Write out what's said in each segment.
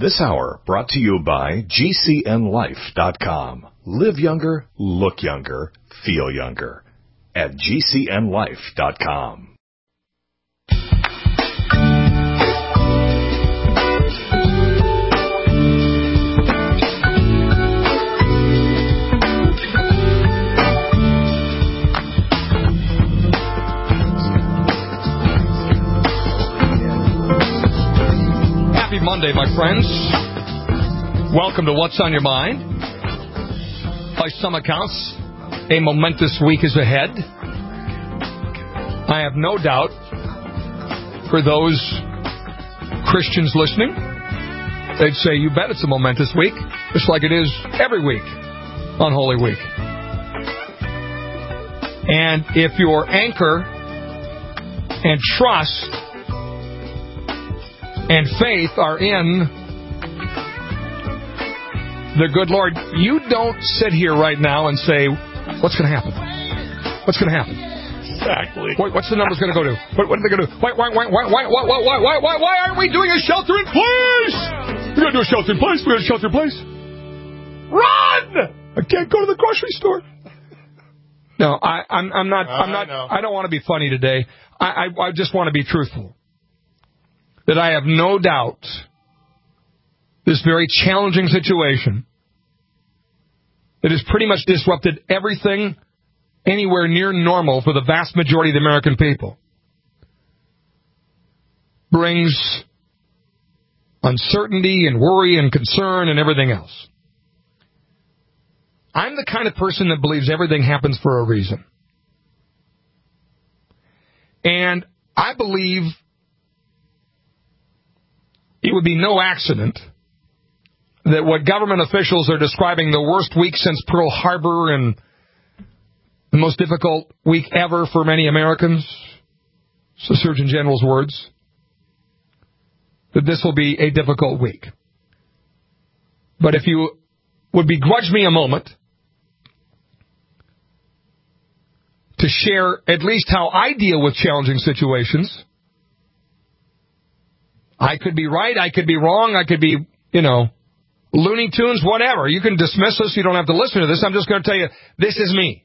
This hour brought to you by GCNLife.com. Live younger, look younger, feel younger. At GCNLife.com. Happy Monday, my friends. Welcome to What's on Your Mind. By some accounts, a momentous week is ahead. I have no doubt for those Christians listening, they'd say, you bet it's a momentous week, just like it is every week on Holy Week. And if your anchor and trust and faith are in the good Lord, you don't sit here right now and say, what's going to happen? What's going to happen? Exactly. What's the numbers going to go to? What are they going to do? Why aren't we doing a shelter in place? We're going to do a shelter in place. We're going to shelter in place. Run! I can't go to the grocery store. No, I'm not. I don't want to be funny today. I just want to be truthful. That I have no doubt this very challenging situation that has pretty much disrupted everything anywhere near normal for the vast majority of the American people brings uncertainty and worry and concern and everything else. I'm the kind of person that believes everything happens for a reason. And I believe it would be no accident that what government officials are describing the worst week since Pearl Harbor and the most difficult week ever for many Americans, it's the Surgeon General's words, that this will be a difficult week. But if you would begrudge me a moment to share at least how I deal with challenging situations, I could be right, I could be wrong, I could be, Looney Tunes, whatever. You can dismiss us, you don't have to listen to this. I'm just going to tell you, this is me.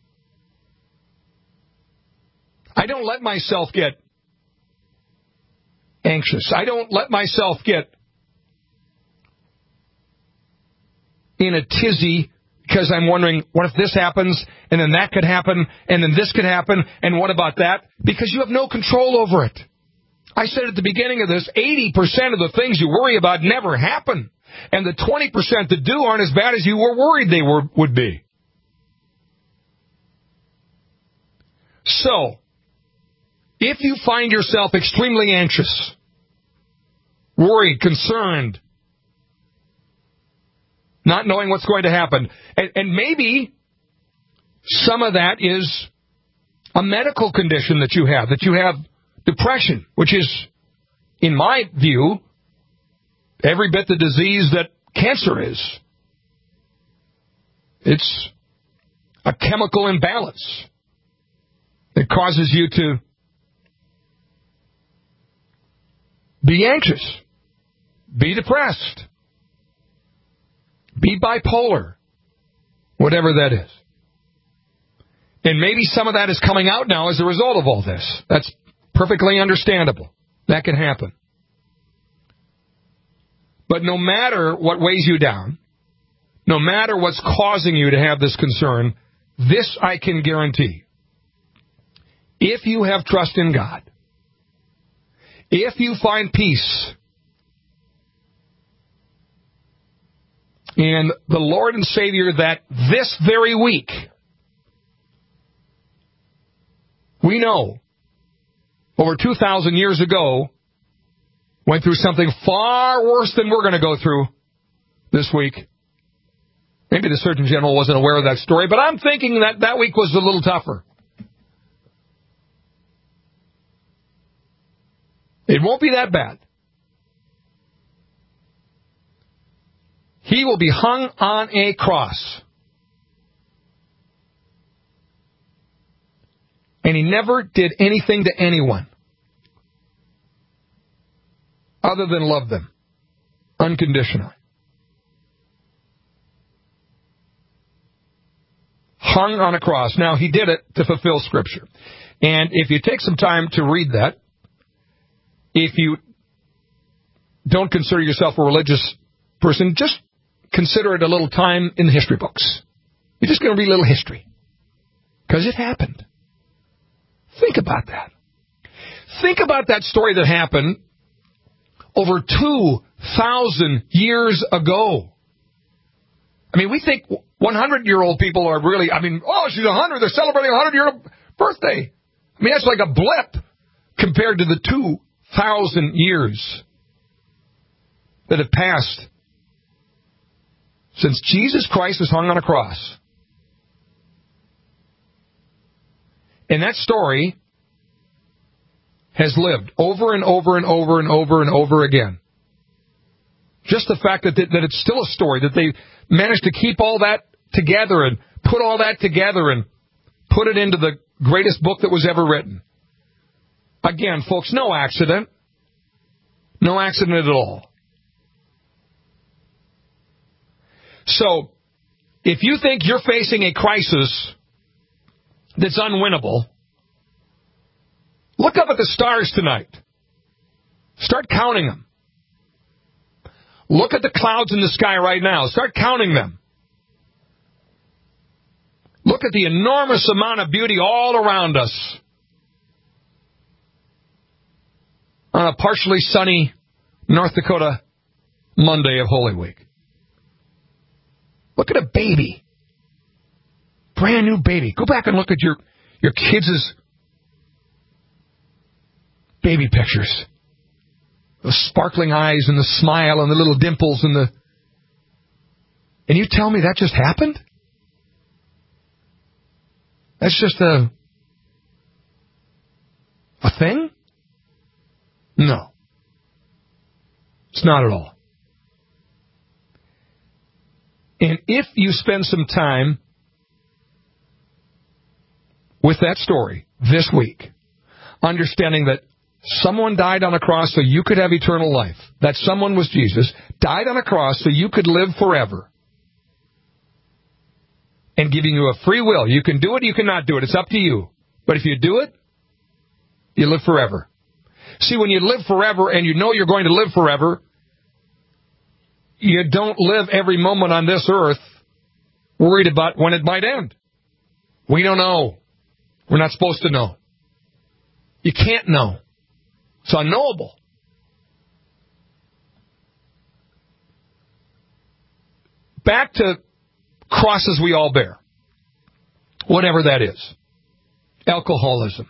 I don't let myself get anxious. I don't let myself get in a tizzy because I'm wondering, what if this happens, and then that could happen, and then this could happen, and what about that? Because you have no control over it. I said at the beginning of this, 80% of the things you worry about never happen. And the 20% that do aren't as bad as you were worried they would be. So, if you find yourself extremely anxious, worried, concerned, not knowing what's going to happen, and maybe some of that is a medical condition that you have depression, which is, in my view, every bit the disease that cancer is. It's a chemical imbalance that causes you to be anxious, be depressed, be bipolar, whatever that is. And maybe some of that is coming out now as a result of all this. That's perfectly understandable. That can happen. But no matter what weighs you down, no matter what's causing you to have this concern, this I can guarantee. If you have trust in God, if you find peace in the Lord and Savior that this very week, we know over 2,000 years ago, went through something far worse than we're going to go through this week. Maybe the Surgeon General wasn't aware of that story, but I'm thinking that week was a little tougher. It won't be that bad. He will be hung on a cross. And he never did anything to anyone other than love them. unconditionally. Hung on a cross. Now, he did it to fulfill Scripture. And if you take some time to read that, if you don't consider yourself a religious person, just consider it a little time in the history books. You're just going to read a little history. Because it happened. Think about that. Think about that story that happened over 2,000 years ago. I mean, we think 100-year-old people are really, she's 100, they're celebrating a 100-year birthday. I mean, that's like a blip compared to the 2,000 years that have passed since Jesus Christ was hung on a cross. And that story has lived over and over and over and over and over again. Just the fact that it's still a story, that they managed to keep all that together and put all that together and put it into the greatest book that was ever written. Again, folks, no accident. No accident at all. So, if you think you're facing a crisis that's unwinnable, look up at the stars tonight. Start counting them. Look at the clouds in the sky right now. Start counting them. Look at the enormous amount of beauty all around us on a partially sunny North Dakota Monday of Holy Week. Look at a baby. Brand new baby. Go back and look at your kids' baby pictures. The sparkling eyes and the smile and the little dimples and you tell me that just happened? That's just a thing? No. It's not at all. And if you spend some time with that story this week, understanding that someone died on a cross so you could have eternal life, that someone was Jesus, died on a cross so you could live forever, and giving you a free will. You can do it, you cannot do it. It's up to you. But if you do it, you live forever. See, when you live forever and you know you're going to live forever, you don't live every moment on this earth worried about when it might end. We don't know. We're not supposed to know. You can't know. It's unknowable. Back to crosses we all bear. Whatever that is. Alcoholism.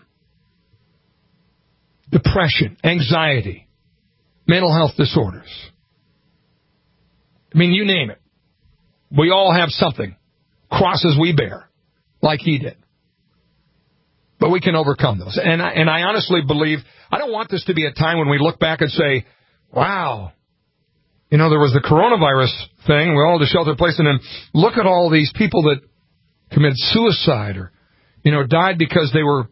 Depression. Anxiety. Mental health disorders. I mean, you name it. We all have something. Crosses we bear. Like he did. But we can overcome those. And I honestly believe, I don't want this to be a time when we look back and say, wow, there was the coronavirus thing, we all had to shelter in place, and then look at all these people that committed suicide or, died because they were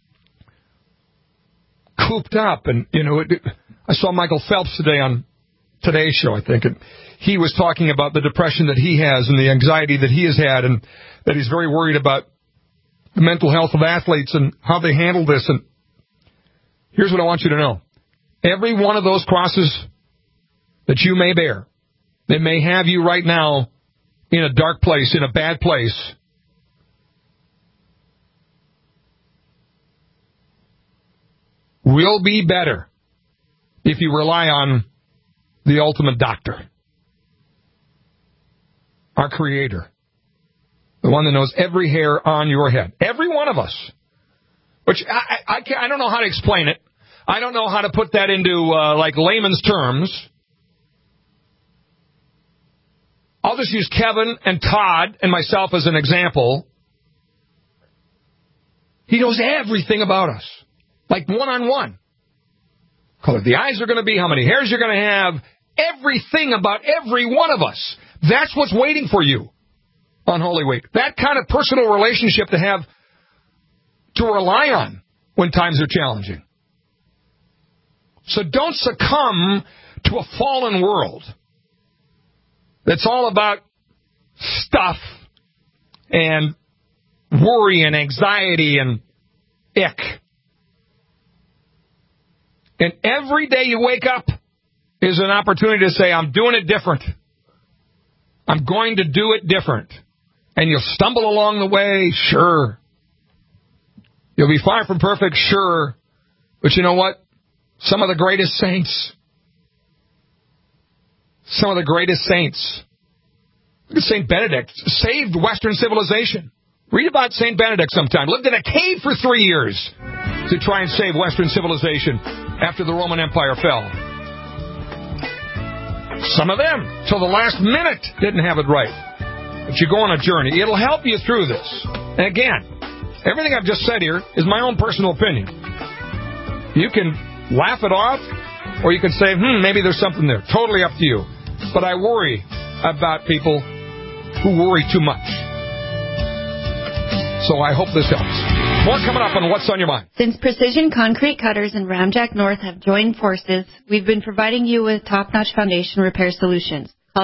cooped up. And, I saw Michael Phelps today on Today's Show, I think, and he was talking about the depression that he has and the anxiety that he has had, and that he's very worried about the mental health of athletes and how they handle this. And here's what I want you to know. Every one of those crosses that you may bear, that may have you right now in a dark place, in a bad place, will be better if you rely on the ultimate doctor, our Creator. The one that knows every hair on your head. Every one of us. Which, I don't know how to explain it. I don't know how to put that into, layman's terms. I'll just use Kevin and Todd and myself as an example. He knows everything about us. Like one-on-one. Color the eyes are going to be, how many hairs you're going to have. Everything about every one of us. That's what's waiting for you on Holy Week. That kind of personal relationship to have, to rely on when times are challenging. So don't succumb to a fallen world that's all about stuff and worry and anxiety and ick. And every day you wake up is an opportunity to say, I'm doing it different. I'm going to do it different. And you'll stumble along the way, sure. You'll be far from perfect, sure. But you know what? Some of the greatest saints, look at St. Benedict, saved Western civilization. Read about St. Benedict sometime. Lived in a cave for 3 years to try and save Western civilization after the Roman Empire fell. Some of them, till the last minute, didn't have it right. But you go on a journey. It'll help you through this. And again, everything I've just said here is my own personal opinion. You can laugh it off, or you can say, maybe there's something there. Totally up to you. But I worry about people who worry too much. So I hope this helps. More coming up on What's on Your Mind. Since Precision Concrete Cutters and Ramjack North have joined forces, we've been providing you with top-notch foundation repair solutions. Call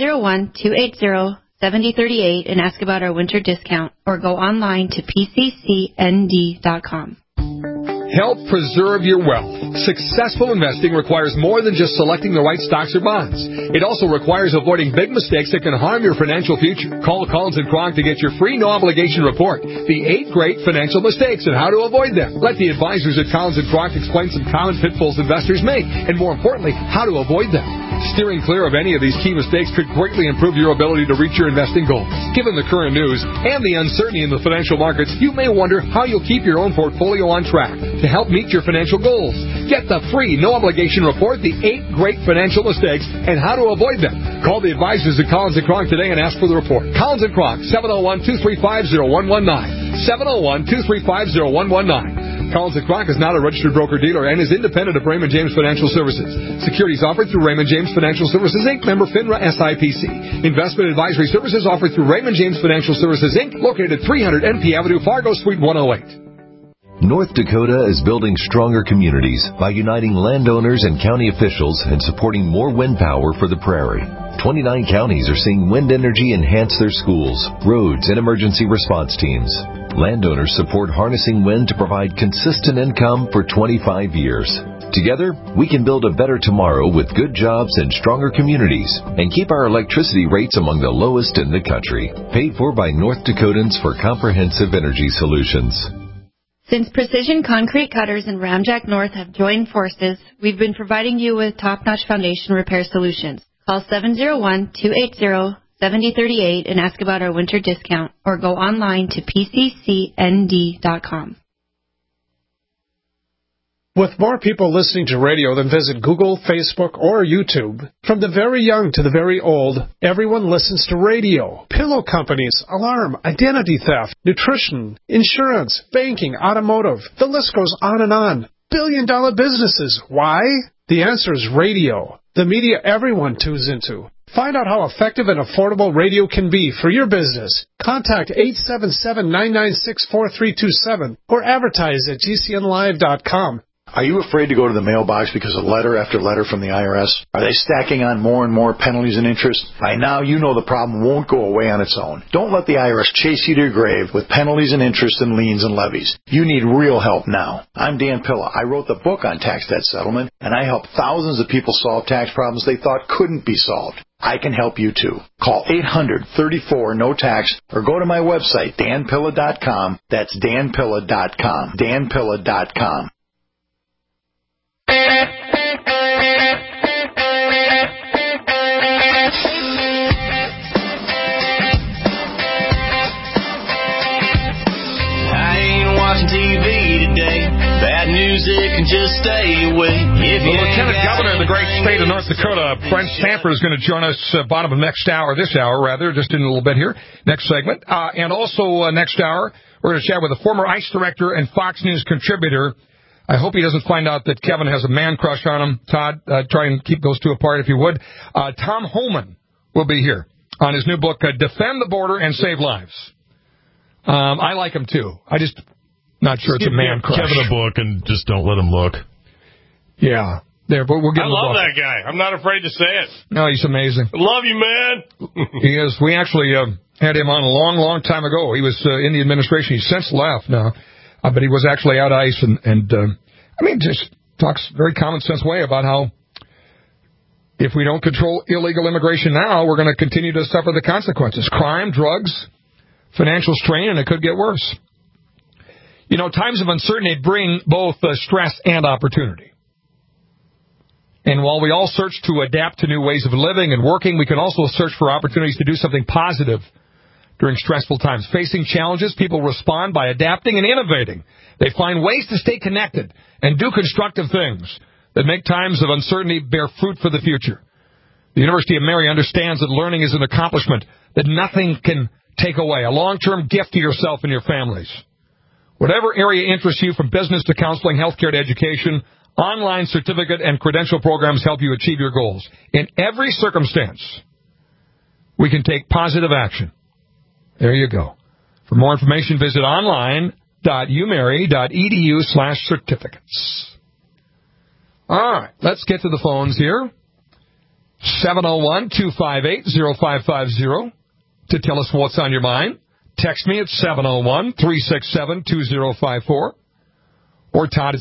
701-280-7038 and ask about our winter discount, or go online to pccnd.com. Help preserve your wealth. Successful investing requires more than just selecting the right stocks or bonds. It also requires avoiding big mistakes that can harm your financial future. Call Collins & Kronk to get your free no-obligation report, The 8 Great Financial Mistakes and How to Avoid Them. Let the advisors at Collins & Kronk explain some common pitfalls investors make, and more importantly, how to avoid them. Steering clear of any of these key mistakes could greatly improve your ability to reach your investing goals. Given the current news and the uncertainty in the financial markets, you may wonder how you'll keep your own portfolio on track to help meet your financial goals. Get the free, no-obligation report, The 8 Great Financial Mistakes and How to Avoid Them. Call the advisors at Collins & Kronk today and ask for the report. Collins & Kronk, 701-235-0119. 701-235-0119. Collins & Kronk is not a registered broker-dealer and is independent of Raymond James Financial Services. Securities offered through Raymond James Financial Services, Inc., member FINRA SIPC. Investment advisory services offered through Raymond James Financial Services, Inc., located at 300 NP Avenue, Fargo, Suite 108. North Dakota is building stronger communities by uniting landowners and county officials and supporting more wind power for the prairie. 29 counties are seeing wind energy enhance their schools, roads, and emergency response teams. Landowners support harnessing wind to provide consistent income for 25 years. Together, we can build a better tomorrow with good jobs and stronger communities and keep our electricity rates among the lowest in the country. Paid for by North Dakotans for Comprehensive Energy Solutions. Since Precision Concrete Cutters and Ramjack North have joined forces, we've been providing you with top-notch foundation repair solutions. Call 701-280-7038 and ask about our winter discount, or go online to pccnd.com. With more people listening to radio than visit Google, Facebook, or YouTube, from the very young to the very old, everyone listens to radio. Pillow companies, alarm, identity theft, nutrition, insurance, banking, automotive. The list goes on and on. Billion-dollar businesses. Why? The answer is radio. The media everyone tunes into. Find out how effective and affordable radio can be for your business. Contact 877-996-4327 or advertise at gcnlive.com. Are you afraid to go to the mailbox because of letter after letter from the IRS? Are they stacking on more and more penalties and interest? By now, you know the problem won't go away on its own. Don't let the IRS chase you to your grave with penalties and interest and liens and levies. You need real help now. I'm Dan Pilla. I wrote the book on tax debt settlement, and I help thousands of people solve tax problems they thought couldn't be solved. I can help you too. Call 800-34-NO-TAX or go to my website, danpilla.com. That's danpilla.com. danpilla.com. TV today. Bad music and just stay away. The Lieutenant Governor of the great state of North Dakota, Brent Stamper, is going to join us bottom of next hour, this hour rather, just in a little bit here, next segment. And also next hour, we're going to chat with a former ICE director and Fox News contributor. I hope he doesn't find out that Kevin has a man crush on him. Todd, try and keep those two apart if you would. Tom Homan will be here on his new book, Defend the Border and Save Lives. I like him too. I just... Not sure it's a man crush. Kevin a book and just don't let him look. Yeah. there, but we'll get. I love that guy. I'm not afraid to say it. No, he's amazing. I love you, man. He is. We actually had him on a long, long time ago. He was in the administration. He's since left now, but he was actually out ICE, and just talks very common sense way about how if we don't control illegal immigration now, we're going to continue to suffer the consequences: crime, drugs, financial strain, and it could get worse. You know, times of uncertainty bring both stress and opportunity. And while we all search to adapt to new ways of living and working, we can also search for opportunities to do something positive during stressful times. Facing challenges, people respond by adapting and innovating. They find ways to stay connected and do constructive things that make times of uncertainty bear fruit for the future. The University of Mary understands that learning is an accomplishment that nothing can take away, a long-term gift to yourself and your families. Whatever area interests you, from business to counseling, healthcare to education, online certificate and credential programs help you achieve your goals. In every circumstance, we can take positive action. There you go. For more information, visit online.umary.edu/certificates. All right, let's get to the phones here. 701-258-0550 to tell us what's on your mind. Text me at 701-367-2054. Or Todd at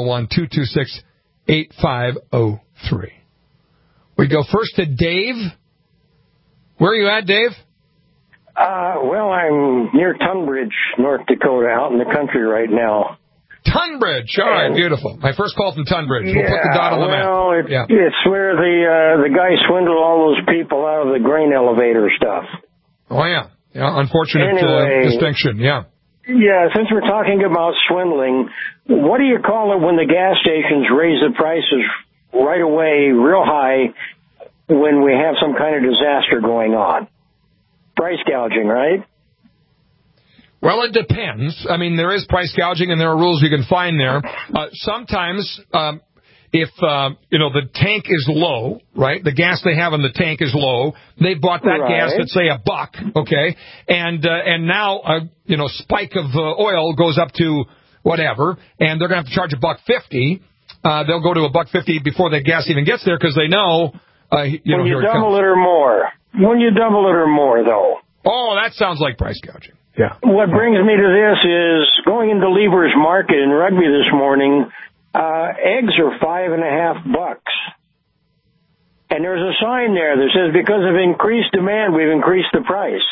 701-226-8503. We go first to Dave. Where are you at, Dave? Well, I'm near Tunbridge, North Dakota, out in the country right now. Tunbridge. All right, beautiful. My first call from Tunbridge. We'll put the dot on the map. It's where the guy swindled all those people out of the grain elevator stuff. Oh, yeah. Yeah, unfortunate distinction, yeah. Yeah, since we're talking about swindling, what do you call it when the gas stations raise the prices right away real high when we have some kind of disaster going on? Price gouging, right? Well, it depends. I mean, there is price gouging, and there are rules you can find there. Sometimes, if the tank is low, right? The gas they have in the tank is low. They bought that gas at, say, $1, okay? And now spike of oil goes up to whatever, and they're going to have to charge $1.50. They'll go to $1.50 before the gas even gets there because they know. When you double it or more. When you double it or more, though. Oh, that sounds like price gouging. Yeah. What brings me to this is going into Lever's Market in Rugby this morning. Eggs are $5.50, and there's a sign there that says because of increased demand, we've increased the price.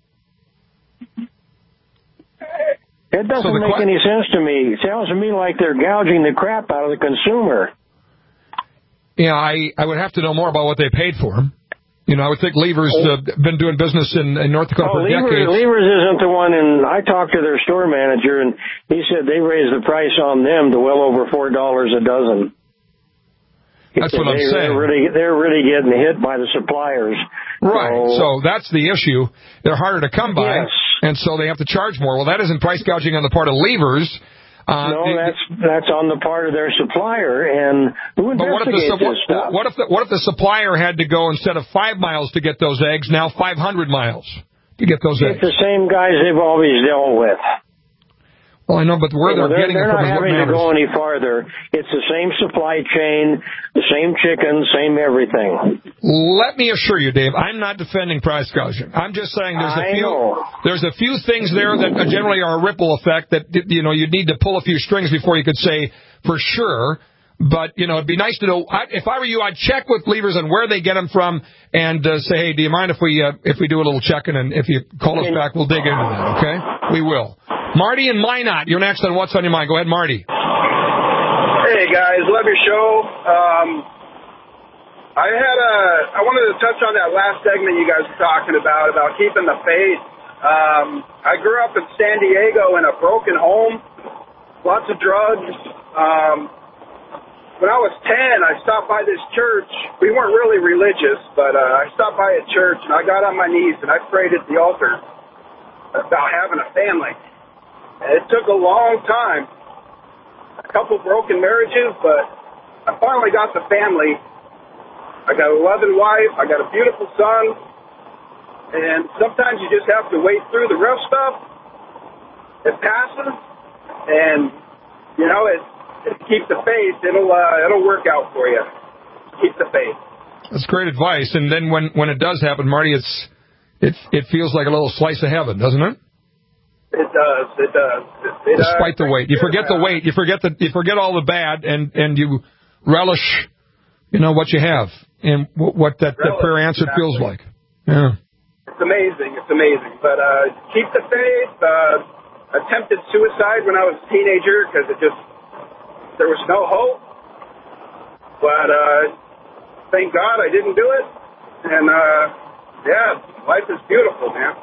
It doesn't make any sense to me. It sounds to me like they're gouging the crap out of the consumer. Yeah, I would have to know more about what they paid for them. I would think Lever's been doing business in North Dakota for decades. Lever's isn't the one, and I talked to their store manager, and he said they raised the price on them to well over $4 a dozen. That's what I'm saying. They're really getting hit by the suppliers. Right, so that's the issue. They're harder to come by, and so they have to charge more. Well, that isn't price gouging on the part of Lever's. No, that's on the part of their supplier, and who investigates this stuff? What if the supplier had to go, instead of 5 miles to get those eggs, now 500 miles to get those eggs? It's the same guys they've always dealt with. Well, I know, but where they're getting it from is what matters. They're not having to go any farther. It's the same supply chain, the same chicken, same everything. Let me assure you, Dave, I'm not defending price gouging. I'm just saying there's a few things there that generally are a ripple effect that, you'd need to pull a few strings before you could say for sure. But, it'd be nice to know. If I were you, I'd check with Lever's on where they get them from and say, hey, do you mind if we do a little checking? And if you call us back, we'll dig into that, okay? We will. Marty and Minot, you're next on What's on Your Mind. Go ahead, Marty. Hey, guys. Love your show. I wanted to touch on that last segment you guys were talking about keeping the faith. I grew up in San Diego in a broken home, lots of drugs. When I was 10, I stopped by this church. We weren't really religious, but I stopped by a church, and I got on my knees, and I prayed at the altar about having a family. And it took a long time, a couple broken marriages, but I finally got the family. I got a loving wife. I got a beautiful son. And sometimes you just have to wait through the rough stuff. It passes. And, keep the faith. It'll work out for you. Keep the faith. That's great advice. And then when it does happen, Marty, it feels like a little slice of heaven, doesn't it? It does. Despite the weight, you forget the weight. You forget all the bad, and you relish, what you have and what that prayer answered feels like. Yeah. It's amazing. But keep the faith. Attempted suicide when I was a teenager because there was no hope. But thank God I didn't do it. And life is beautiful, man.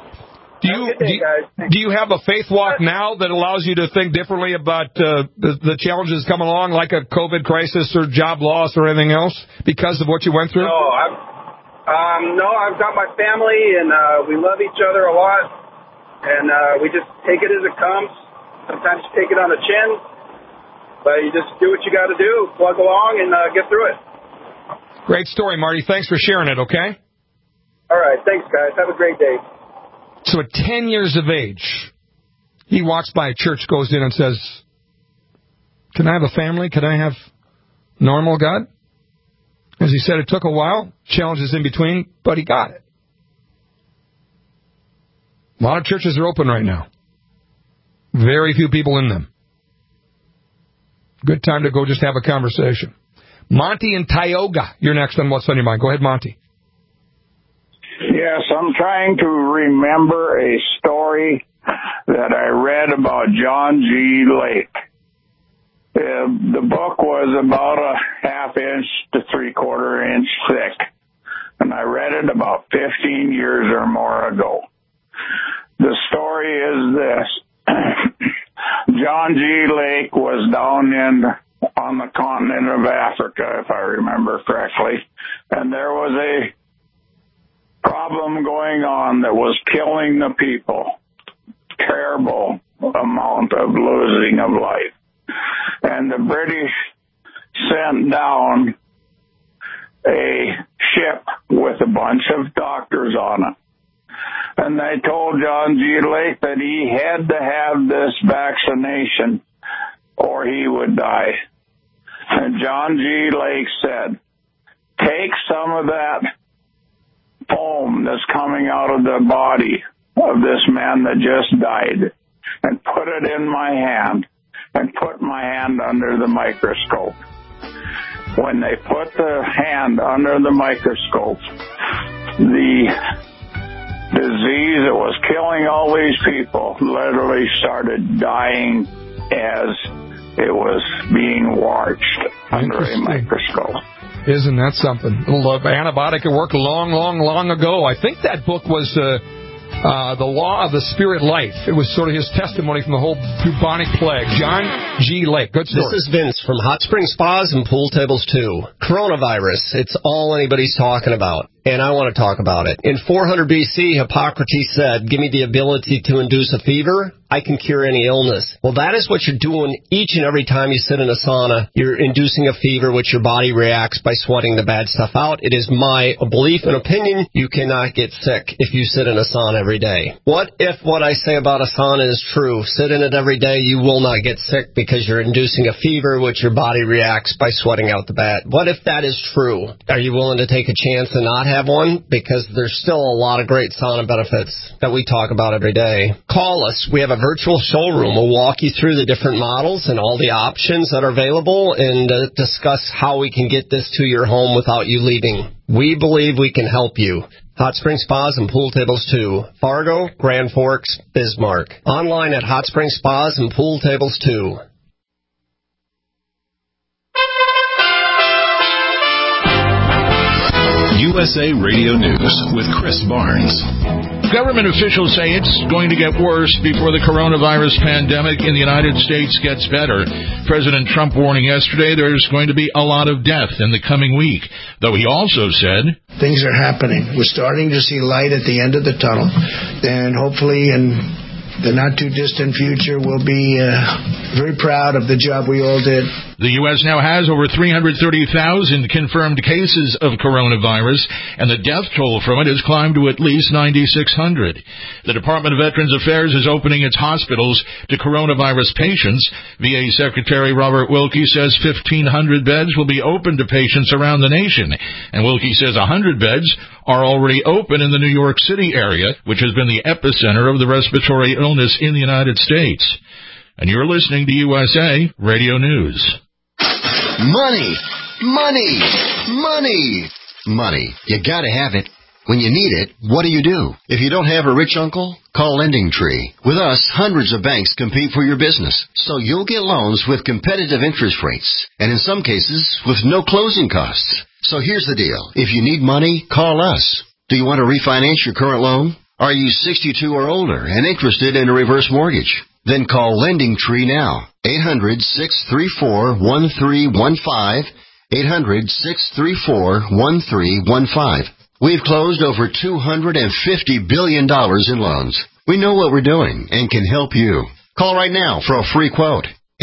Do you have a faith walk now that allows you to think differently about the challenges come along, like a COVID crisis or job loss or anything else, because of what you went through? No, I've got my family, and we love each other a lot, and we just take it as it comes. Sometimes you take it on the chin, but you just do what you got to do, plug along, and get through it. Great story, Marty. Thanks for sharing it, okay? All right. Thanks, guys. Have a great day. So at 10 years of age, he walks by a church, goes in and says, can I have a family? Can I have normal, God? As he said, it took a while, challenges in between, but he got it. A lot of churches are open right now. Very few people in them. Good time to go just have a conversation. Monty in Tioga, you're next on What's on Your Mind. Go ahead, Monty. Yes, I'm trying to remember a story that I read about John G. Lake. The book was about a half-inch to three-quarter-inch thick, and I read it about 15 years or more ago. The story is this. John G. Lake was down on the continent of Africa, if I remember correctly, and there was a problem going on that was killing the people. Terrible amount of losing of life. And the British sent down a ship with a bunch of doctors on it. And they told John G. Lake that he had to have this vaccination or he would die. And John G. Lake said, take some of that foam that's coming out of the body of this man that just died and put it in my hand and put my hand under the microscope. When they put the hand under the microscope, the disease that was killing all these people literally started dying as it was being watched under a microscope. Isn't that something? A little antibiotic at work long, long, long ago. I think that book was The Law of the Spirit Life. It was sort of his testimony from the whole bubonic plague. John G. Lake. Good story. This is Vince from Hot Spring Spas and Pool Tables 2. Coronavirus. It's all anybody's talking about. And I want to talk about it. In 400 BC, Hippocrates said, give me the ability to induce a fever, I can cure any illness. Well, that is what you're doing each and every time you sit in a sauna. You're inducing a fever, which your body reacts by sweating the bad stuff out. It is my belief and opinion you cannot get sick if you sit in a sauna every day. What if what I say about a sauna is true? Sit in it every day, you will not get sick because you're inducing a fever, which your body reacts by sweating out the bad. What if that is true? Are you willing to take a chance and not have one? Because there's still a lot of great sauna benefits that we talk about every day. Call us. We have a virtual showroom. We'll walk you through the different models and all the options that are available and discuss how we can get this to your home without you leaving. We believe we can help you. Hot Spring Spas and Pool Tables 2. Fargo, Grand Forks, Bismarck. Online at Hot Spring Spas and Pool Tables 2. USA Radio News with Chris Barnes. Government officials say it's going to get worse before the coronavirus pandemic in the United States gets better. President Trump warning yesterday there's going to be a lot of death in the coming week, though he also said, things are happening. We're starting to see light at the end of the tunnel, and hopefully in the not-too-distant future, we'll be very proud of the job we all did. The U.S. now has over 330,000 confirmed cases of coronavirus, and the death toll from it has climbed to at least 9,600. The Department of Veterans Affairs is opening its hospitals to coronavirus patients. VA Secretary Robert Wilkie says 1,500 beds will be open to patients around the nation, and Wilkie says 100 beds are already open in the New York City area, which has been the epicenter of the respiratory illness in the United States. And you're listening to USA Radio News. Money, money, money, money. You gotta have it. When you need it, what do? If you don't have a rich uncle, call Lending Tree. With us, hundreds of banks compete for your business, so you'll get loans with competitive interest rates, and in some cases, with no closing costs. So here's the deal. If you need money, call us. Do you want to refinance your current loan? Are you 62 or older and interested in a reverse mortgage? Then call Lending Tree now. 800-634-1315. 800-634-1315. We've closed over $250 billion in loans. We know what we're doing and can help you. Call right now for a free quote.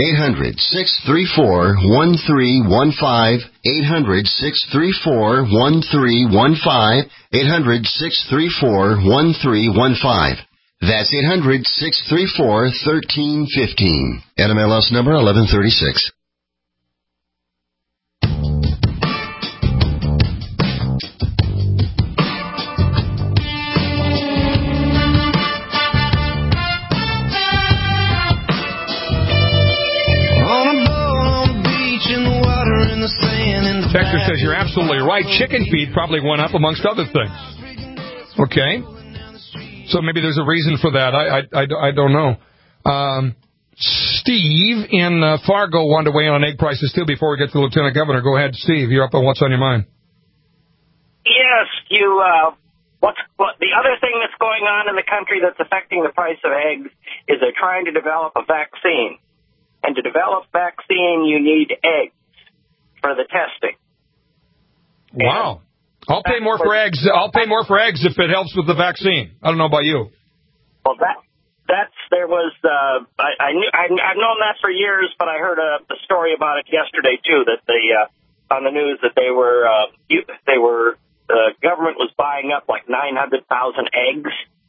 800-634-1315. 800-634-1315. 800-634-1315. That's 800-634-1315. NMLS number 1136. Texter says you're absolutely right. Chicken feed probably went up amongst other things. Okay. So maybe there's a reason for that. I don't know. Steve in Fargo wanted to weigh in on egg prices too before we get to the Lieutenant Governor. Go ahead, Steve. You're up on what's on your mind. Yes, the other thing that's going on in the country that's affecting the price of eggs is they're trying to develop a vaccine. And to develop vaccine, you need eggs for the testing. Wow. I'll pay more for eggs. I'll pay more for eggs if it helps with the vaccine. I don't know about you. Well, I've known that for years, but I heard a story about it yesterday too. That on the news that the government was buying up like 900,000 eggs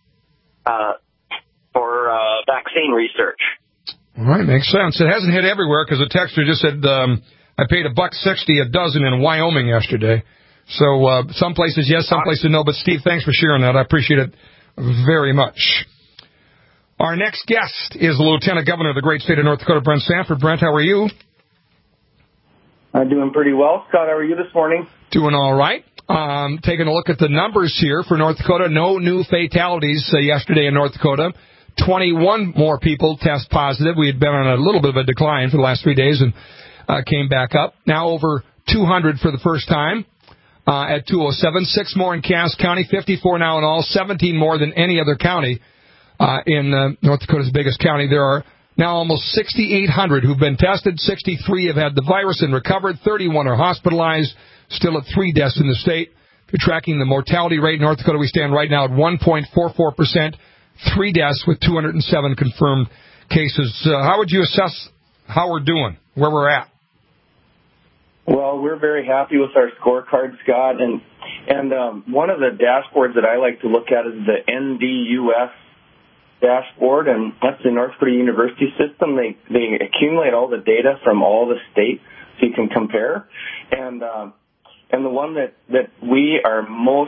for vaccine research. All right, makes sense. It hasn't hit everywhere because the texter just said I paid $1.60 a dozen in Wyoming yesterday. So some places yes, some places no. But Steve, thanks for sharing that. I appreciate it very much. Our next guest is the Lieutenant Governor of the great state of North Dakota, Brent Sanford. Brent, how are you? I'm doing pretty well. Scott, how are you this morning? Doing all right. Taking a look at the numbers here for North Dakota. No new fatalities yesterday in North Dakota. 21 more people test positive. We had been on a little bit of a decline for the last 3 days and came back up. Now over 200 for the first time at 207. 6 more in Cass County, 54 now in all, 17 more than any other county in North Dakota's biggest county. There are now almost 6,800 who've been tested. 63 have had the virus and recovered. 31 are hospitalized. Still at 3 deaths in the state. If you're tracking the mortality rate in North Dakota, we stand right now at 1.44%. 3 deaths with 207 confirmed cases. How would you assess how we're doing, where we're at? Well, we're very happy with our scorecard, Scott, and one of the dashboards that I like to look at is the NDUS dashboard, and that's the North Dakota University system. They accumulate all the data from all the states so you can compare, and the one that we are most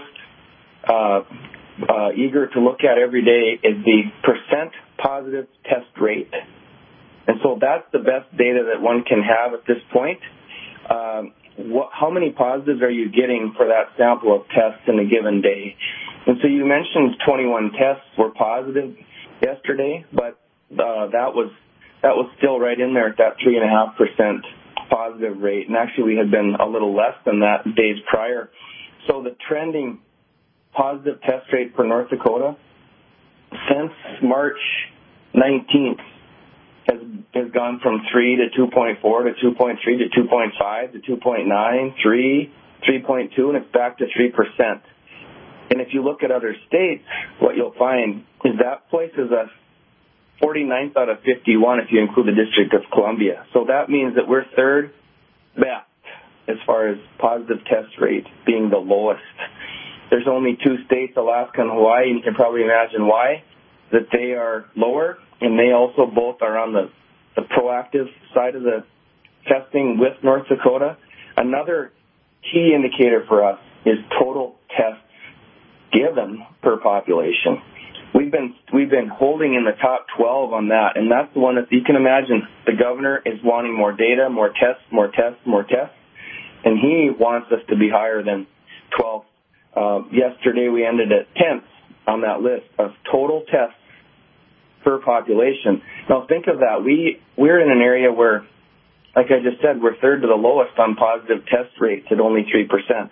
eager to look at every day is the percent positive test rate. And so that's the best data that one can have at this point. How many positives are you getting for that sample of tests in a given day? And so you mentioned 21 tests were positive yesterday, but that was still right in there at that 3.5% positive rate. And actually we had been a little less than that days prior. So the trending positive test rate for North Dakota since March 19th has gone from 3 to 2.4 to 2.3 to 2.5 to 2.9, 3, 3.2, and it's back to 3%. And if you look at other states, what you'll find is that places us 49th out of 51 if you include the District of Columbia. So that means that we're third best as far as positive test rate being the lowest. There's only 2 states, Alaska and Hawaii, and you can probably imagine why, that they are lower, and they also both are on the proactive side of the testing with North Dakota. Another key indicator for us is total tests given per population. We've been holding in the top 12 on that, and that's the one that you can imagine the governor is wanting more data, more tests, and he wants us to be higher than 12. Yesterday we ended at 10th on that list of total tests per population. Now think of that. We're in an area where, like I just said, we're third to the lowest on positive test rates at only 3%.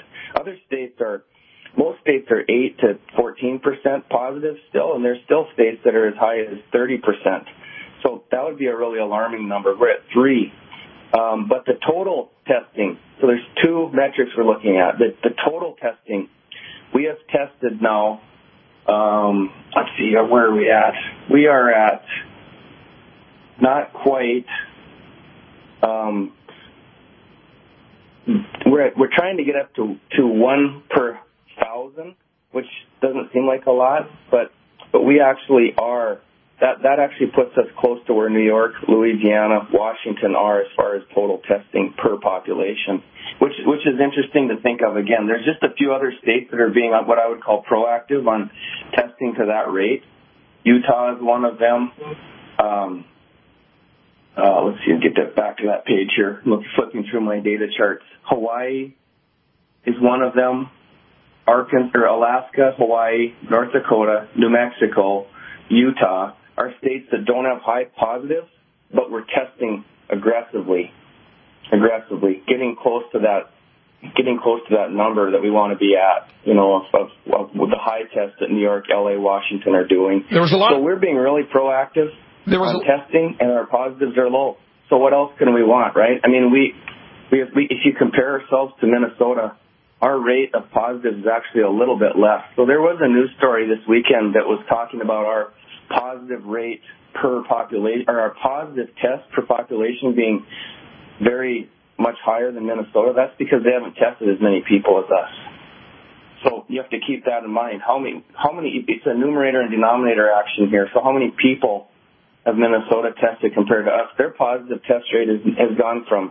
Most states are 8 to 14% positive still, and there's still states that are as high as 30%. So that would be a really alarming number. We're at 3. But the total testing, so there's 2 metrics we're looking at. The total testing, we have tested now, let's see, where are we at? We are at not quite, we're trying to get up to 1 per 1,000, which doesn't seem like a lot, but we actually are. That actually puts us close to where New York, Louisiana, Washington are as far as total testing per population, which is interesting to think of. Again, there's just a few other states that are being what I would call proactive on testing to that rate. Utah is one of them. Let's see, get back to that page here. I'm flipping through my data charts. Hawaii is one of them. Alaska, Hawaii, North Dakota, New Mexico, Utah are states that don't have high positives, but we're testing aggressively, getting close to that number that we want to be at, of the high tests that New York, LA, Washington are doing. So we're being really proactive on testing, and our positives are low. So what else can we want, right? I mean, if you compare ourselves to Minnesota, our rate of positives is actually a little bit less. So there was a news story this weekend that was talking about our positive rate per population, or our positive test per population being very much higher than Minnesota. That's because they haven't tested as many people as us. So you have to keep that in mind. How many? It's a numerator and denominator action here. So how many people have Minnesota tested compared to us? Their positive test rate has gone from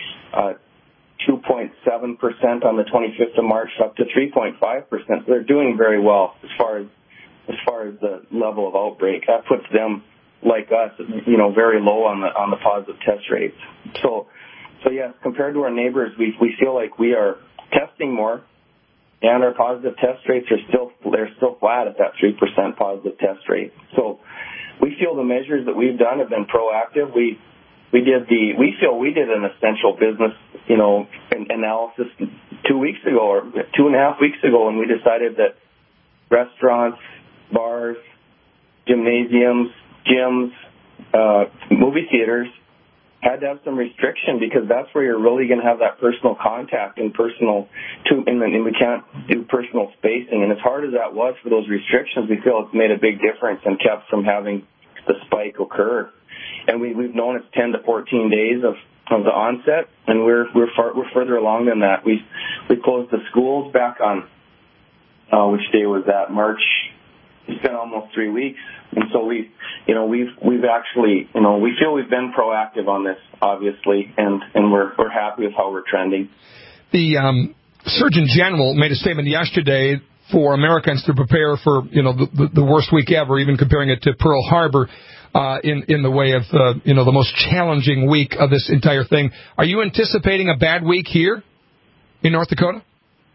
2.7% on the 25th of March up to 3.5%. So they're doing very well as far as the level of outbreak. That puts them, like us, very low on the positive test rates. So yes, compared to our neighbors, we feel like we are testing more, and our positive test rates are still flat at that 3% positive test rate. So we feel the measures that we've done have been proactive. We feel we did an essential business, analysis 2 weeks ago or 2.5 weeks ago, and we decided that restaurants, bars, gymnasiums, gyms, movie theaters had to have some restriction, because that's where you're really going to have that personal contact and we can't do personal spacing. And as hard as that was for those restrictions, we feel it's made a big difference and kept from having the spike occur. And we've known it's 10 to 14 days of the onset, and we're further along than that. We closed the schools back on which day was that? March. It's been almost 3 weeks, and so we've actually we feel we've been proactive on this, obviously, and we're happy with how we're trending. The Surgeon General made a statement yesterday for Americans to prepare for the worst week ever, even comparing it to Pearl Harbor. In the way of the most challenging week of this entire thing. Are you anticipating a bad week here in North Dakota?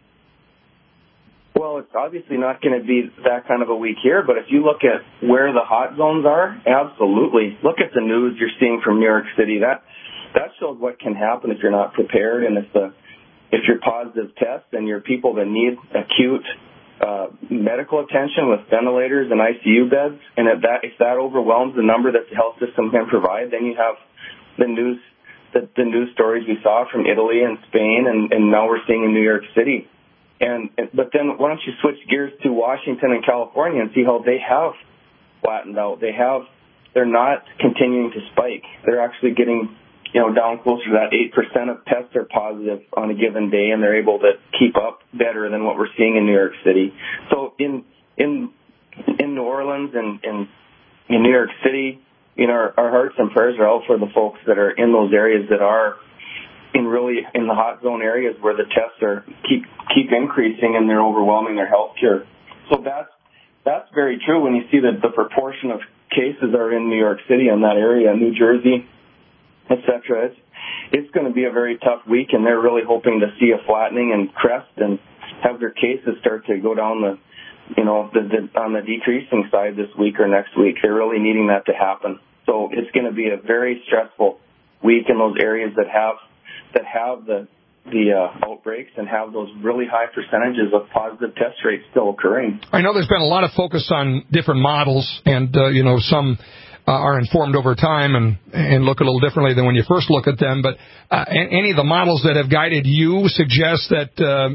Well, it's obviously not going to be that kind of a week here, but if you look at where the hot zones are, absolutely. Look at the news you're seeing from New York City. That shows what can happen if you're not prepared, and if you're positive test and you're people that need acute medical attention with ventilators and ICU beds, and if that overwhelms the number that the health system can provide, then you have the news stories we saw from Italy and Spain, and now we're seeing in New York City. But then why don't you switch gears to Washington and California and see how they have flattened out? They're they're not continuing to spike. They're actually getting, down closer to that 8% of tests are positive on a given day, and they're able to keep up better than what we're seeing in New York City. So in New Orleans and in New York City, our hearts and prayers are out for the folks that are in those areas that are in the hot zone areas where the tests are keep increasing and they're overwhelming their healthcare. So that's very true when you see that the proportion of cases are in New York City and that area, New Jersey, etc. It's going to be a very tough week, and they're really hoping to see a flattening and crest and have their cases start to go down on the decreasing side this week or next week. They're really needing that to happen. So it's going to be a very stressful week in those areas that have the outbreaks and have those really high percentages of positive test rates still occurring. I know there's been a lot of focus on different models, and some are informed over time and look a little differently than when you first look at them. But any of the models that have guided you suggest that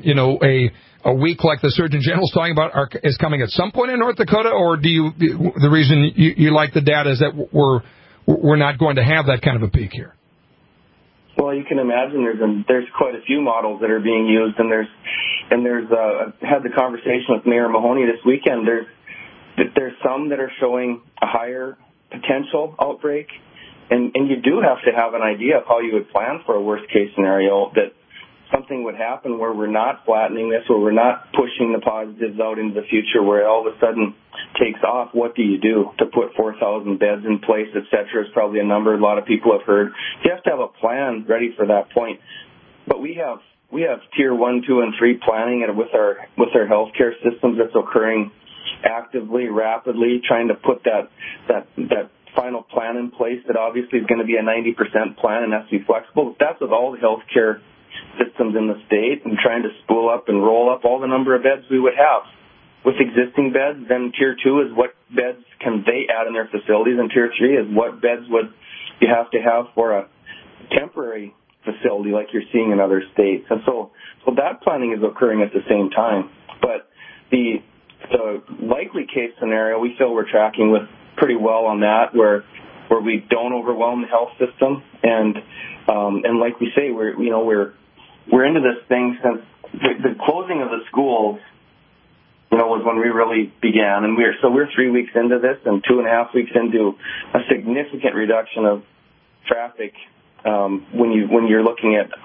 a week like the Surgeon General is talking about is coming at some point in North Dakota, or the reason you like the data is that we're not going to have that kind of a peak here? Well, you can imagine there's quite a few models that are being used, and there's I had the conversation with Mayor Mahoney this weekend. There's some that are showing a higher potential outbreak, and you do have to have an idea of how you would plan for a worst case scenario, that something would happen where we're not flattening this, where we're not pushing the positives out into the future, where it all of a sudden takes off. What do you do to put 4,000 beds in place, et cetera, is probably a number a lot of people have heard. You have to have a plan ready for that point. But we have tier 1, 2, and 3 planning with our healthcare systems that's occurring actively, rapidly, trying to put that final plan in place that obviously is going to be a 90% plan and has to be flexible. That's with all the healthcare systems in the state, and trying to spool up and roll up all the number of beds we would have with existing beds. Then tier 2 is what beds can they add in their facilities, and tier 3 is what beds would you have to have for a temporary facility like you're seeing in other states. And so that planning is occurring at the same time. But the likely case scenario, we feel we're tracking with pretty well on that, where we don't overwhelm the health system, and like we say, we're into this thing since the closing of the schools, was when we really began, and we're 3 weeks into this and 2.5 weeks into a significant reduction of traffic. When you're looking at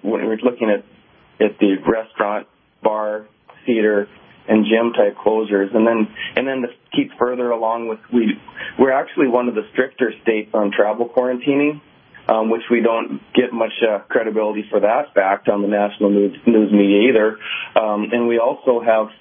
the restaurant, bar, theater, and gym type closures, and then to keep further along with we're actually one of the stricter states on travel quarantining, which we don't get much credibility for that fact on the national news media either, and we also have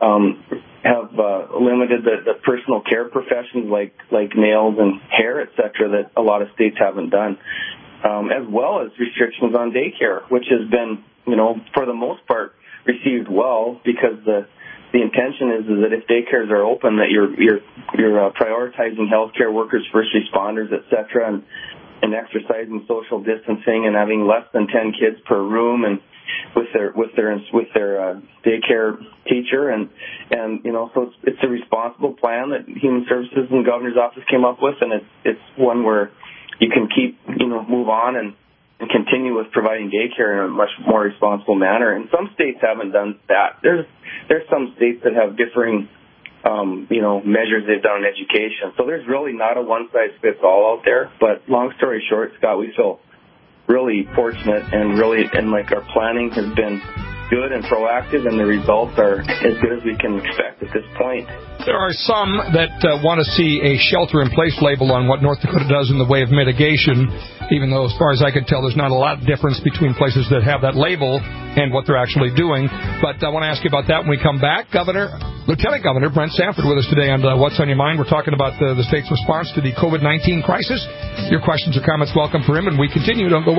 limited the personal care professions like nails and hair, etc., that a lot of states haven't done, as well as restrictions on daycare, which has been for the most part received well, because the intention is that if daycares are open, that you're prioritizing healthcare workers, first responders, etc., and exercising social distancing and having less than 10 kids per room, and with their daycare teacher, and so it's a responsible plan that Human Services and Governor's Office came up with, and it's one where you can keep move on and continue with providing daycare in a much more responsible manner. And some states haven't done that. There's some states that have differing measures they've done in education. So there's really not a one-size-fits-all out there. But long story short, Scott, we feel really fortunate and our planning has been good and proactive, and the results are as good as we can expect at this point. There are some that want to see a shelter-in-place label on what North Dakota does in the way of mitigation, even though, as far as I can tell, there's not a lot of difference between places that have that label and what they're actually doing. But I want to ask you about that when we come back. Lieutenant Governor Brent Sanford with us today on What's on Your Mind. We're talking about the state's response to the COVID-19 crisis. Your questions or comments welcome for him, and we continue. Don't go away.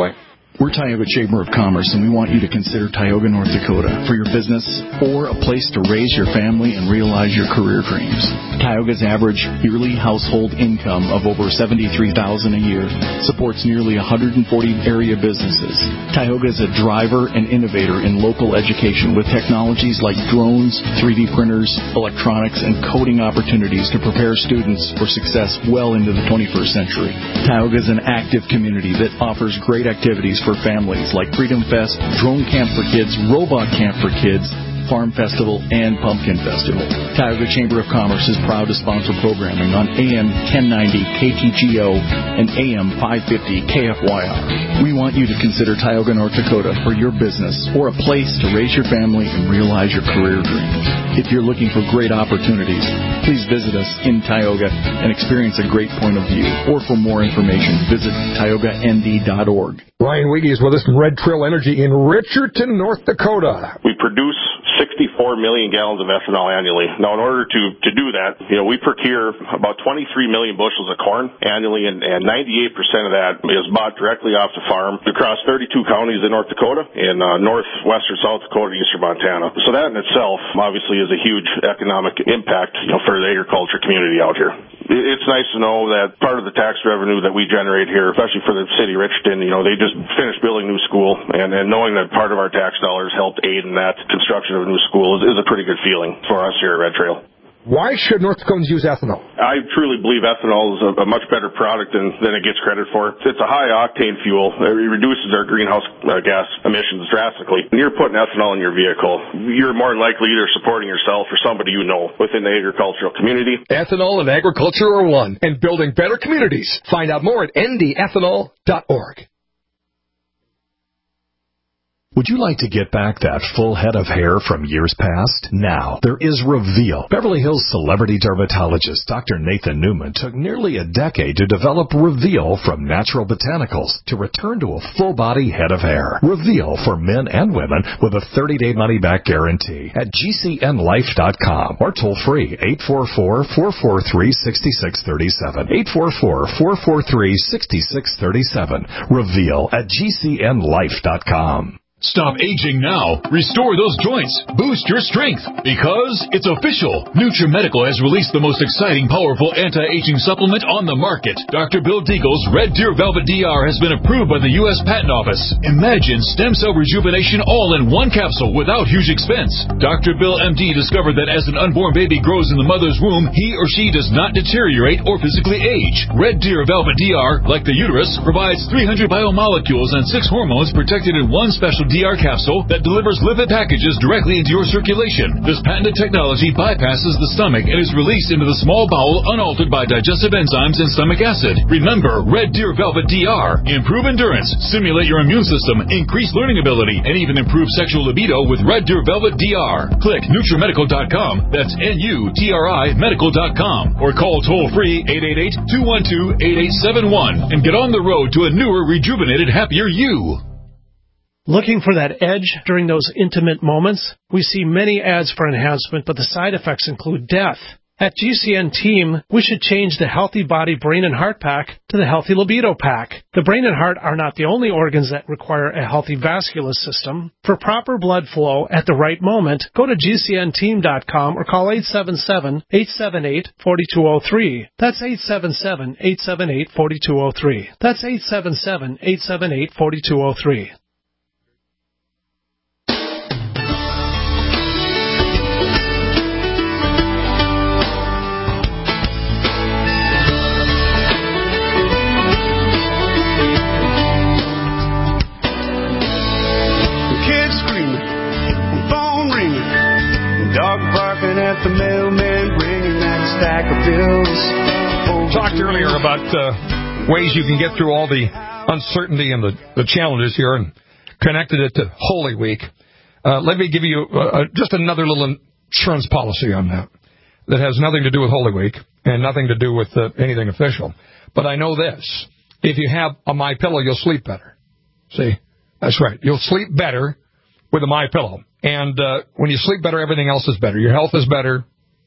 We're Tioga Chamber of Commerce, and we want you to consider Tioga, North Dakota for your business or a place to raise your family and realize your career dreams. Tioga's average yearly household income of over $73,000 a year supports nearly 140 area businesses. Tioga is a driver and innovator in local education with technologies like drones, 3D printers, electronics, and coding opportunities to prepare students for success well into the 21st century. Tioga is an active community that offers great activities for families like Freedom Fest, Drone Camp for Kids, Robot Camp for Kids, Farm Festival, and Pumpkin Festival. Tioga Chamber of Commerce is proud to sponsor programming on AM 1090 KTGO and AM 550 KFYR. We want you to consider Tioga, North Dakota for your business or a place to raise your family and realize your career dreams. If you're looking for great opportunities, please visit us in Tioga and experience a great point of view. Or for more information, visit TiogaND.org. Ryan Wiggy is with us from Red Trail Energy in Richardson, North Dakota. We produce 64 million gallons of ethanol annually. Now, in order to do that, we procure about 23 million bushels of corn annually, and 98% of that is bought directly off the farm across 32 counties in North Dakota, in northwestern South Dakota, eastern Montana. So that in itself, obviously, is a huge economic impact, for the agriculture community out here. It's nice to know that part of the tax revenue that we generate here, especially for the city of Richardson, they just finished building a new school, and knowing that part of our tax dollars helped aid in that construction of a new school is a pretty good feeling for us here at Red Trail. Why should North Dakotans use ethanol? I truly believe ethanol is a much better product than it gets credit for. It's a high-octane fuel. It reduces our greenhouse gas emissions drastically. When you're putting ethanol in your vehicle, you're more than likely either supporting yourself or somebody you know within the agricultural community. Ethanol and agriculture are one, and building better communities. Find out more at ndethanol.org. Would you like to get back that full head of hair from years past? Now, there is Reveal. Beverly Hills celebrity dermatologist Dr. Nathan Newman took nearly a decade to develop Reveal from natural botanicals to return to a full-body head of hair. Reveal for men and women with a 30-day money-back guarantee at GCNlife.com or toll-free 844-443-6637. 844-443-6637. Reveal at GCNlife.com. Stop aging now. Restore those joints. Boost your strength. Because it's official. NutriMedical has released the most exciting, powerful anti-aging supplement on the market. Dr. Bill Deagle's Red Deer Velvet DR has been approved by the U.S. Patent Office. Imagine stem cell rejuvenation all in one capsule without huge expense. Dr. Bill MD discovered that as an unborn baby grows in the mother's womb, he or she does not deteriorate or physically age. Red Deer Velvet DR, like the uterus, provides 300 biomolecules and 6 hormones protected in one special DR capsule that delivers lipid packages directly into your circulation. This patented technology bypasses the stomach and is released into the small bowel unaltered by digestive enzymes and stomach acid. Remember, Red Deer Velvet DR. Improve endurance, stimulate your immune system, increase learning ability, and even improve sexual libido with Red Deer Velvet DR. Click NutriMedical.com, that's NUTRI Medical.com, or call toll-free 888-212-8871 and get on the road to a newer, rejuvenated, happier you. Looking for that edge during those intimate moments? We see many ads for enhancement, but the side effects include death. At GCN Team, we should change the Healthy Body Brain and Heart Pack to the Healthy Libido Pack. The brain and heart are not the only organs that require a healthy vascular system. For proper blood flow at the right moment, go to GCNteam.com or call 877-878-4203. That's 877-878-4203. That's 877-878-4203. Dog barking at the mailman, bringing that stack of bills. Talked earlier about ways you can get through all the uncertainty and the challenges here, and connected it to Holy Week. Let me give you just another little insurance policy on that has nothing to do with Holy Week and nothing to do with anything official. But I know this: if you have a MyPillow, you'll sleep better. See, that's right. You'll sleep better with a MyPillow. And when you sleep better, everything else is better. Your health is better.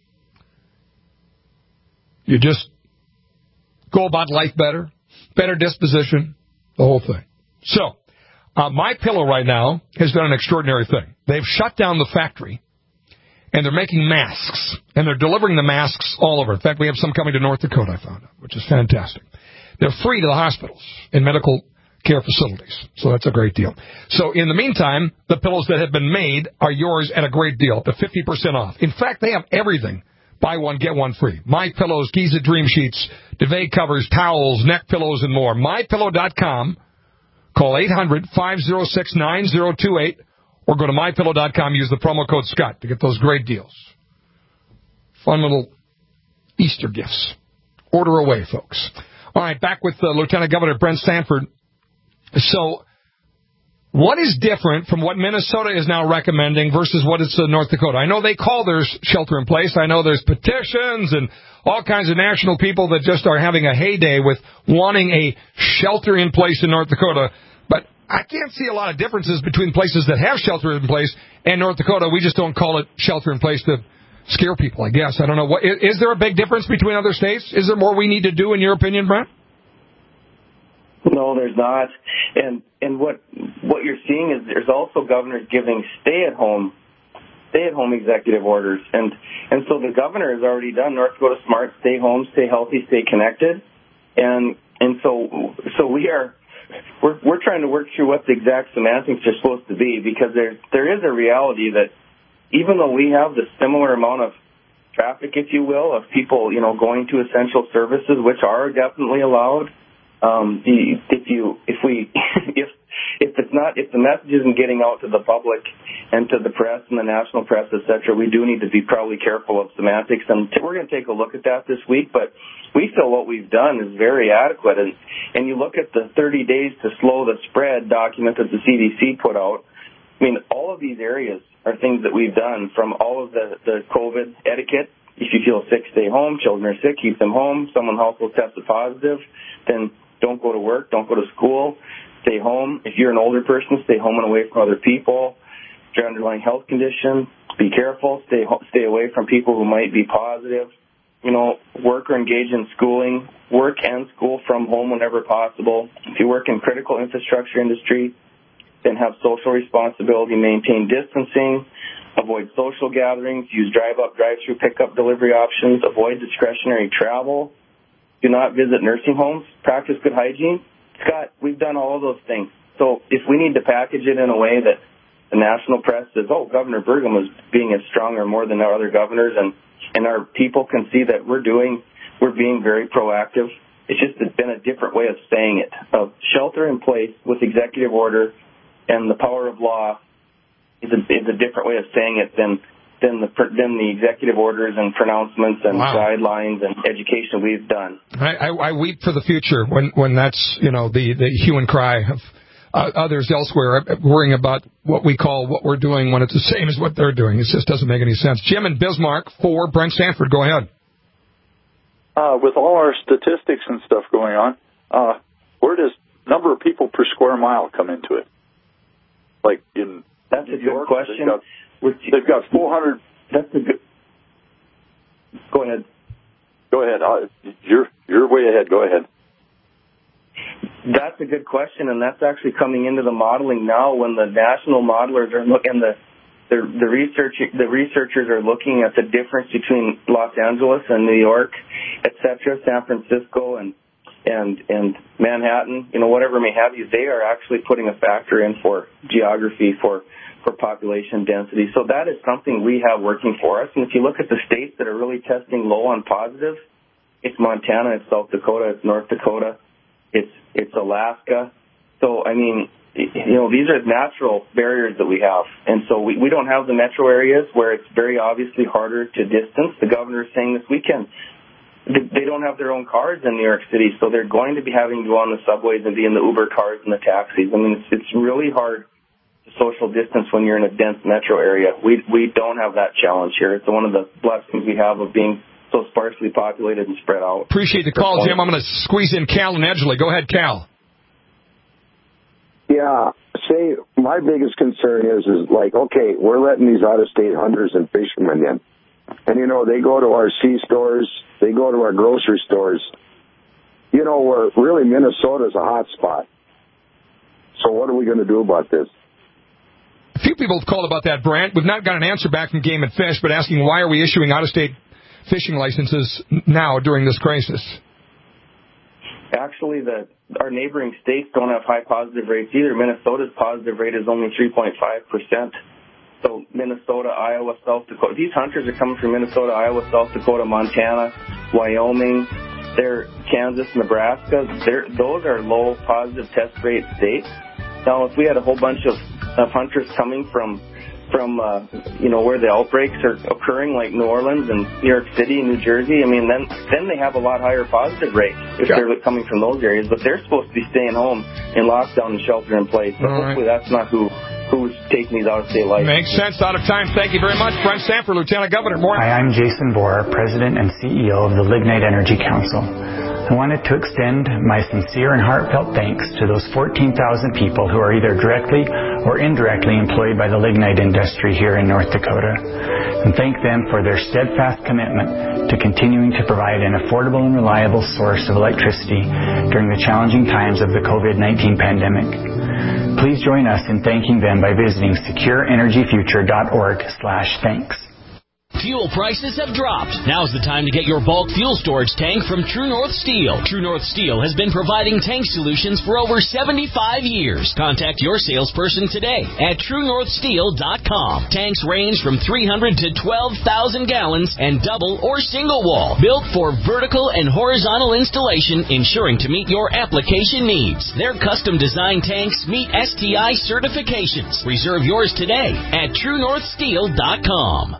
You just go about life better, better disposition, the whole thing. So, MyPillow right now has done an extraordinary thing. They've shut down the factory, and they're making masks, and they're delivering the masks all over. In fact, we have some coming to North Dakota, I found out, which is fantastic. They're free to the hospitals and medical care facilities, so that's a great deal. So in the meantime, the pillows that have been made are yours at a great deal, up to 50% off. In fact, they have everything. Buy one, get one free. MyPillows, Giza Dream Sheets, duvet covers, towels, neck pillows, and more. MyPillow.com. Call 800-506-9028 or go to MyPillow.com. Use the promo code Scott to get those great deals. Fun little Easter gifts. Order away, folks. All right, back with Lieutenant Governor Brent Sanford. So what is different from what Minnesota is now recommending versus what is North Dakota? I know they call theirs shelter in place. I know there's petitions and all kinds of national people that just are having a heyday with wanting a shelter in place in North Dakota. But I can't see a lot of differences between places that have shelter in place and North Dakota. We just don't call it shelter in place to scare people, I guess. I don't know. Is there a big difference between other states? Is there more we need to do, in your opinion, Brent? No, there's not. And what you're seeing is there's also governors giving stay at home executive orders. And so the governor has already done North Dakota Smart, stay home, stay healthy, stay connected. And so we're trying to work through what the exact semantics are supposed to be, because there is a reality that even though we have the similar amount of traffic, if you will, of people, going to essential services, which are definitely allowed, if the message isn't getting out to the public and to the press and the national press, et cetera, we do need to be probably careful of semantics. And we're going to take a look at that this week, but we feel what we've done is very adequate. And you look at the 30 days to slow the spread document that the CDC put out. I mean, all of these areas are things that we've done, from all of the COVID etiquette. If you feel sick, stay home. Children are sick, keep them home. Someone household tested positive, then don't go to work, don't go to school, stay home. If you're an older person, stay home and away from other people. If you're underlying health condition, be careful. Stay away from people who might be positive. Work or engage in schooling. Work and school from home whenever possible. If you work in critical infrastructure industry, then have social responsibility, maintain distancing, avoid social gatherings, use drive-up, drive-through, pick-up delivery options, avoid discretionary travel, do not visit nursing homes, practice good hygiene. Scott, we've done all of those things. So if we need to package it in a way that the national press says, oh, Governor Burgum is being as strong or more than our other governors, and our people can see that we're being very proactive, it's just been a different way of saying it. Of shelter in place with executive order and the power of law is a different way of saying it than the executive orders and pronouncements and guidelines and education we've done. I weep for the future when that's the hue and cry of others elsewhere worrying about what we're doing when it's the same as what they're doing. It just doesn't make any sense. Jim in Bismarck for Brent Sanford. Go ahead. With all our statistics and stuff going on, where does number of people per square mile come into it? Like in That's New a good York, question. They've got 400. That's a good. Go ahead. Go ahead. You're way ahead. Go ahead. That's a good question, and that's actually coming into the modeling now when the national modelers are looking. The researchers are looking at the difference between Los Angeles and New York, et cetera, San Francisco and Manhattan, whatever may have you. They are actually putting a factor in for geography, for population density. So that is something we have working for us. And if you look at the states that are really testing low on positive, it's Montana, it's South Dakota, it's North Dakota, it's Alaska. So, I mean, these are natural barriers that we have. And so we don't have the metro areas where it's very obviously harder to distance. The governor is saying this weekend they don't have their own cars in New York City, so they're going to be having to go on the subways and be in the Uber cars and the taxis. I mean, it's really hard to social distance when you're in a dense metro area. We don't have that challenge here. It's one of the blessings we have of being so sparsely populated and spread out. Appreciate the call, Jim. I'm going to squeeze in Cal and Edgeley. Go ahead, Cal. Yeah, my biggest concern is like, okay, we're letting these out-of-state hunters and fishermen in. And, they go to our C-stores, they go to our grocery stores. Where really Minnesota's a hot spot. So what are we going to do about this? A few people have called about that, Brant. We've not got an answer back from Game and Fish, but asking why are we issuing out-of-state fishing licenses now during this crisis? Actually, our neighboring states don't have high positive rates either. Minnesota's positive rate is only 3.5%. So Minnesota, Iowa, South Dakota. These hunters are coming from Minnesota, Iowa, South Dakota, Montana, Wyoming, Kansas, Nebraska. Those are low positive test rate states. Now, if we had a whole bunch of hunters coming from where the outbreaks are occurring, like New Orleans and New York City, New Jersey, I mean, then they have a lot higher positive rates if they're coming from those areas. But they're supposed to be staying home in lockdown and shelter in place. But hopefully that's not who's taking these out-of-state licenses. Makes sense. Out of time. Thank you very much. Brent Sanford, Lieutenant Governor. Morning. Hi, I'm Jason Bohr, President and CEO of the Lignite Energy Council. I wanted to extend my sincere and heartfelt thanks to those 14,000 people who are either directly or indirectly employed by the lignite industry here in North Dakota, and thank them for their steadfast commitment to continuing to provide an affordable and reliable source of electricity during the challenging times of the COVID-19 pandemic. Please join us in thanking them by visiting secureenergyfuture.org/thanks. Fuel prices have dropped. Now's the time to get your bulk fuel storage tank from True North Steel. True North Steel has been providing tank solutions for over 75 years. Contact your salesperson today at TrueNorthSteel.com. Tanks range from 300 to 12,000 gallons and double or single wall. Built for vertical and horizontal installation, ensuring to meet your application needs. Their custom designed tanks meet STI certifications. Reserve yours today at TrueNorthSteel.com.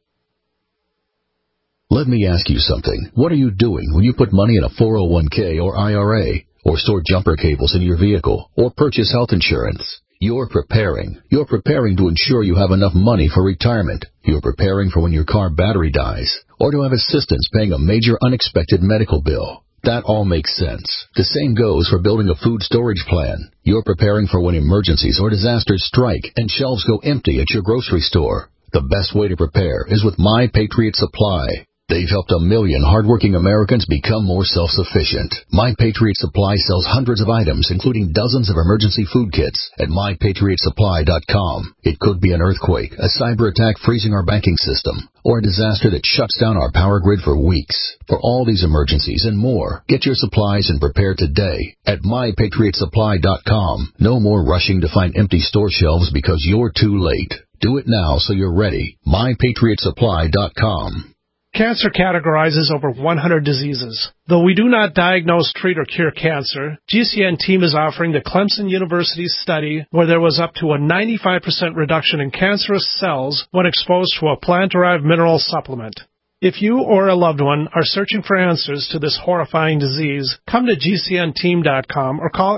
Let me ask you something. What are you doing when you put money in a 401k or IRA, or store jumper cables in your vehicle, or purchase health insurance? You're preparing. You're preparing to ensure you have enough money for retirement. You're preparing for when your car battery dies, or to have assistance paying a major unexpected medical bill. That all makes sense. The same goes for building a food storage plan. You're preparing for when emergencies or disasters strike and shelves go empty at your grocery store. The best way to prepare is with My Patriot Supply. They've helped 1 million hardworking Americans become more self-sufficient. My Patriot Supply sells hundreds of items, including dozens of emergency food kits at MyPatriotSupply.com. It could be an earthquake, a cyber attack freezing our banking system, or a disaster that shuts down our power grid for weeks. For all these emergencies and more, get your supplies and prepare today at MyPatriotSupply.com. No more rushing to find empty store shelves because you're too late. Do it now so you're ready. MyPatriotSupply.com. Cancer categorizes over 100 diseases. Though we do not diagnose, treat, or cure cancer, GCN team is offering the Clemson University study where there was up to a 95% reduction in cancerous cells when exposed to a plant-derived mineral supplement. If you or a loved one are searching for answers to this horrifying disease, come to GCNteam.com or call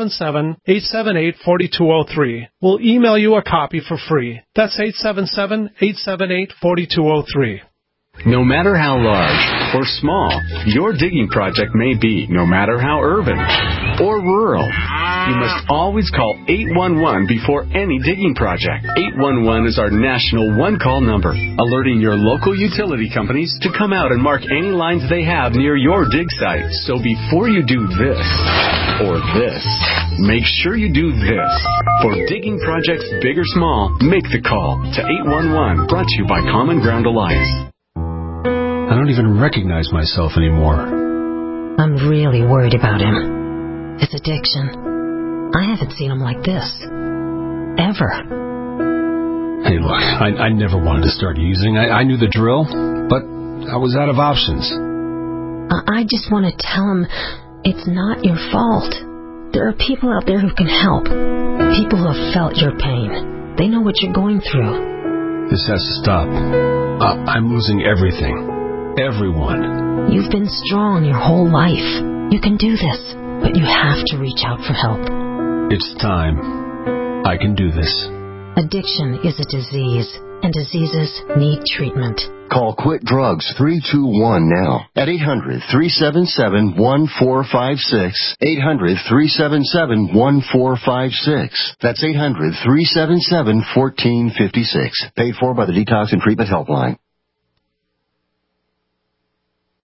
877-878-4203. We'll email you a copy for free. That's 877-878-4203. No matter how large or small your digging project may be, no matter how urban or rural, you must always call 811 before any digging project. 811 is our national one-call number, alerting your local utility companies to come out and mark any lines they have near your dig site. So before you do this or this, make sure you do this. For digging projects big or small, make the call to 811, brought to you by Common Ground Alliance. I don't even recognize myself anymore. I'm really worried about him. His addiction. I haven't seen him like this. Ever. Hey, look, I never wanted to start using. I knew the drill, but I was out of options. I just want to tell him it's not your fault. There are people out there who can help. People who have felt your pain. They know what you're going through. This has to stop. I'm losing everything. Everyone. You've been strong your whole life. You can do this, but you have to reach out for help. It's time. I can do this. Addiction is a disease, and diseases need treatment. Call Quit Drugs 321 now at 800-377-1456. 800-377-1456. That's 800-377-1456. Paid for by the Detox and Treatment Helpline.